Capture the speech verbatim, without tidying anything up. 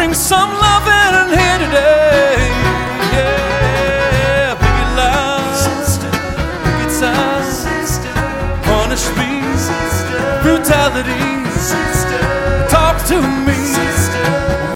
bring some love in here today. Yeah, pick it loud, pick it sound, punish me, brutality, talk to me.